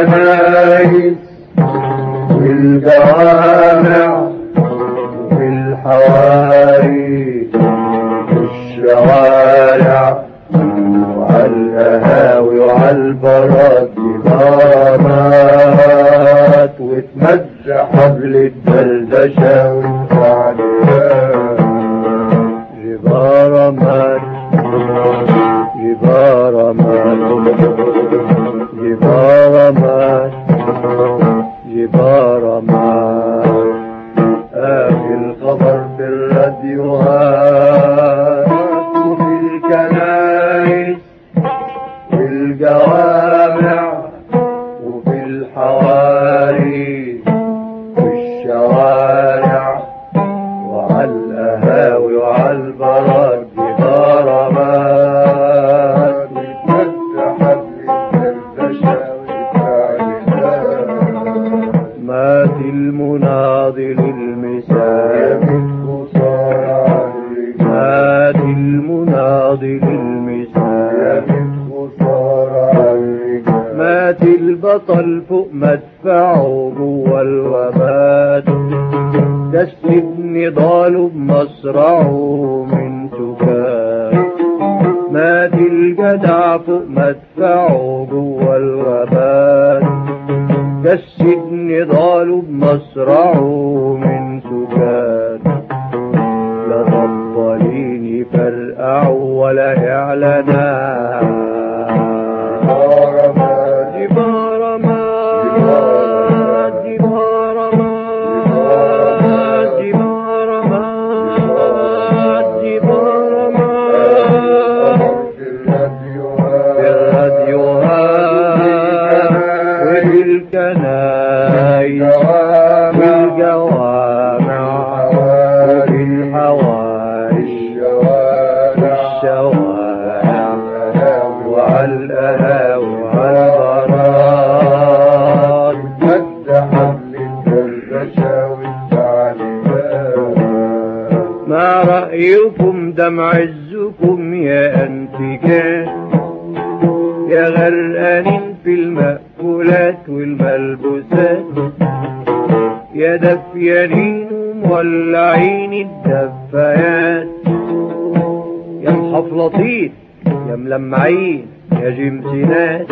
الكنائس والجوامع وفي الحواري والشوارع وعلى القهاوي وعلى البراد جبارات وتمد حبل الدردشة والتعليمات جبارات جبارات جبارات جبارات آخر الخبر في الراديوهات وفي الكنائس والجوامع وفي الحواري والشوارع وعلى القهاوي وعلى البراد جبارات وتمد حبل الدردشة والتعليمات مات المناضل المساء مات المناضل المساء مات البطل فوق مدفعه جوا الوبات دس نضاله بمصرعه من سكات مات الجدع فوق مدفعه جوا الوبات دس نضاله بمصرعه من سكات لا تفضلين يفرقعوا ولا اعلانات ما رأيكم دمع عزكم يا أنتجات يا غرقانين في المأكولات والملبوسات يا دفيانين ومولعين الدفايات يا محفلطين يا ملمعين يا جمسينات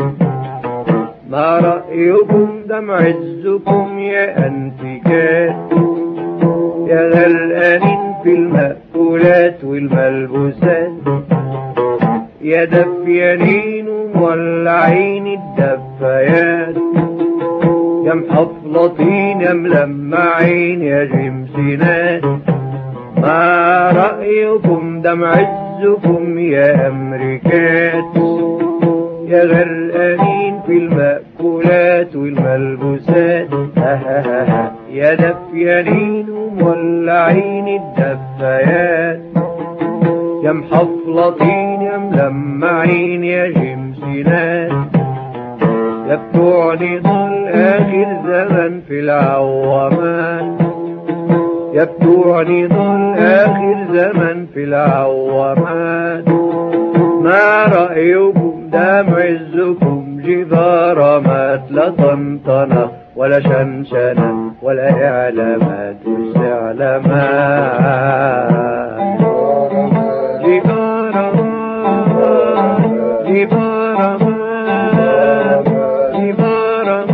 ما رأيكم دمع عزكم يا أنتجات يا غرقانين في المأكولات والملبوسات يا دفيانين ومولعين الدفايات يا محفلطين يا ملمعين يا جمسينات ما رأيكم دمع عزكم يا أمريكات يا غرقانين في المأكولات والملبوسات يا دفيانين ومولعين الدفايات يا محفلطين يا ملمعين يا جمسينات يا بتوع نضال آخر زمن في العوامات يا بتوع نضال آخر زمن في العوامات ما رأيكم دمع عزكم جبارات لا طنطنة ولا شنشنة ولا إعلامات واستعلامات جبارات جبارات جبارات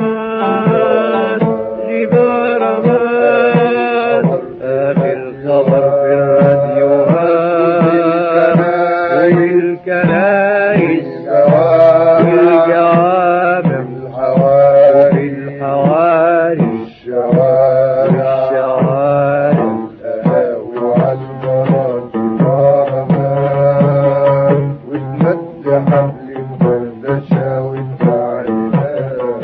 جبارات آخر خبر في الراديوهات والكنائس والجوامع وفي الحواري والشوارع وعلى البراد جبارات وتمد حبل الدردشة والتعليمات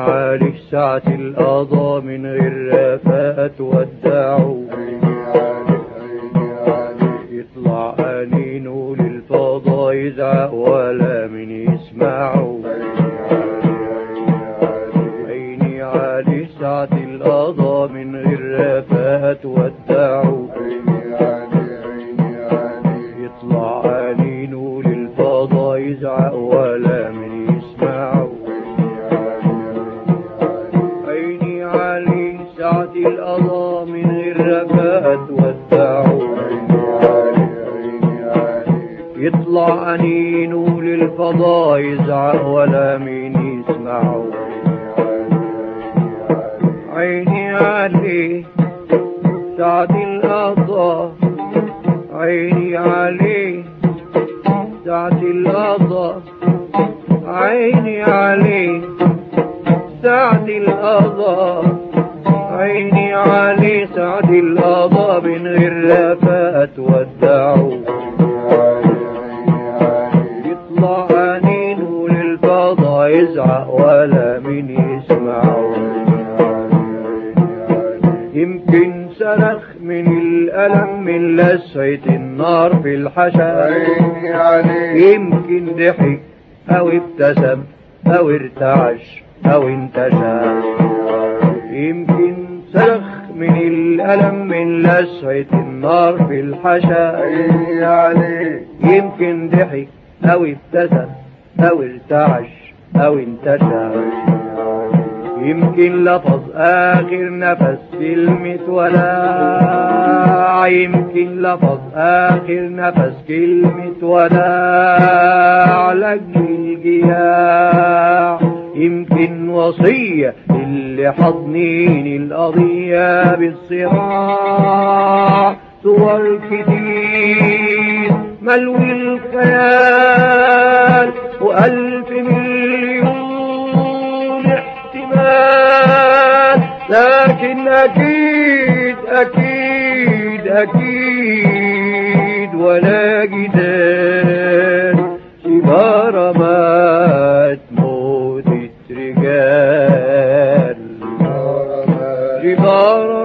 عالي ساعة القضا من غير رفات ودعوا يطلع أنينه للفضا يزعق ولا من يسمعه عيني عالي ساعة القضا من غير رفات ودعوا يطلع أنينه للفضا يزعق ولا من يسمعه عيني عالي ساعة القضا من غير رفات ودعوا يطلع أنينه للفضاء يزعق ولا مين يسمعه عيني عليه ساعة القضاء عيني عليه ساعة القضاء عيني عليه ساعة القضاء عيني عليه ساعة القضاء من غير رفات ودعوا يطلع أنينه للفضا يزعق ولا من يسمعه يمكن صرخ من الألم من لسعة النار في الحشا يمكن ضحك أو ابتسم أو ارتعش أو انتشى يمكن صرخ من الألم من لسعة النار في الحشا يمكن ضحك أو ابتسم أو ارتعش أو انتشى يمكن لفظ آخر نفس كلمة ولا يمكن لفظ آخر نفس كلمة ولا لجل الجياع يمكن وصية اللي حضنين القضية بالصراع صور كتير ملوي الخيال وألف مليون احتمال لكن أكيد أكيد أكيد ولا جدال عبارة ما تموت رجال عبارة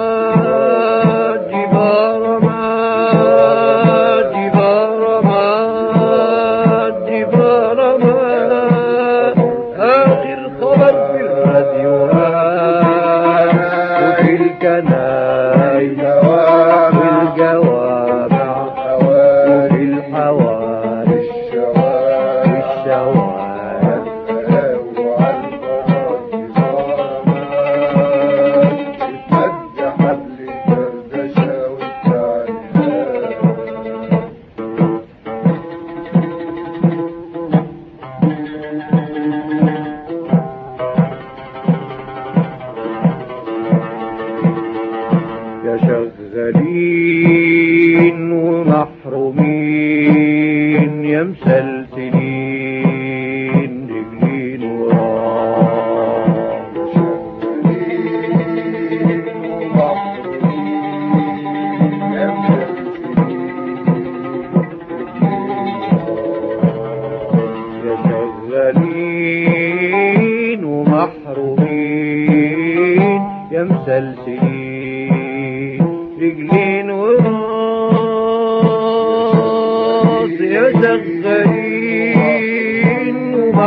شغالين ومحرومين يا مسلسلين رجلين وراه شغالين ومحرومين يا شغالين ومحرومين يا مسلسلين رجلين وراس يا شغالين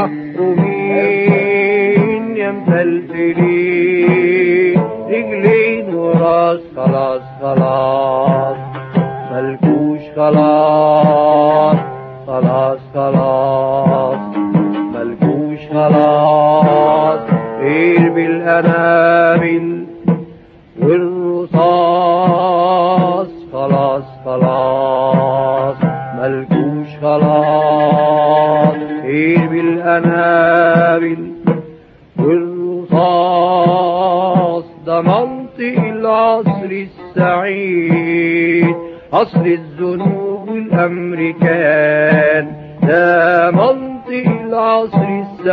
ومحرومين يا مسلسلين رجلين وراس خلاص خلاص ملكوش خلاص خلاص خلاص ملكوش خلاص غير بالأنامل والرصاص خلاص خلاص ملكوش خلاص غير بالأنابل والرصاص ده منطق العصر السعيد عصر الذنوب والأمريكان ده منطق العصر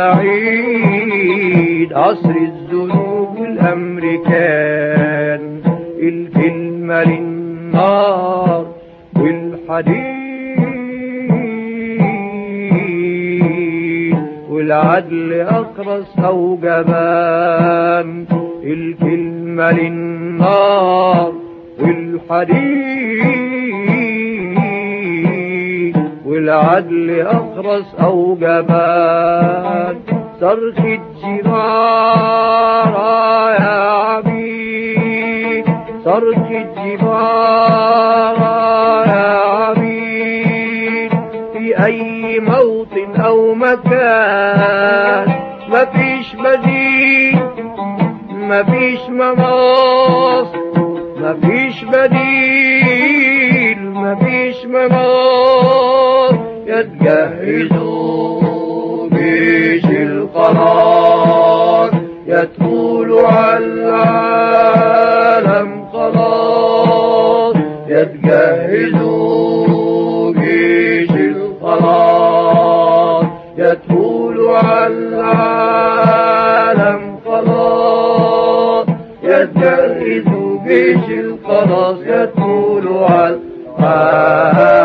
السعيد عصر الذنوب والأمريكان الكلمة للنار والحديد والعدل أخرس أو جبان، الكلمة للنار والحديد، والعدل أخرس أو جبان، صرخ الجبارة يا عبيد، صرخ الجبارة يا عبيد، في أي موطن أو مكان مفيش بديل، مفيش مناص، مفيش بديل، مفيش مناص، يتجهزوا جيش القرار، يدخلوا على العالم خلاص، يتجهزوا جيش القرار، يدخلوا على العالم خلاص، يتجهزوا جيش الخلاص، يدخلوا على العالم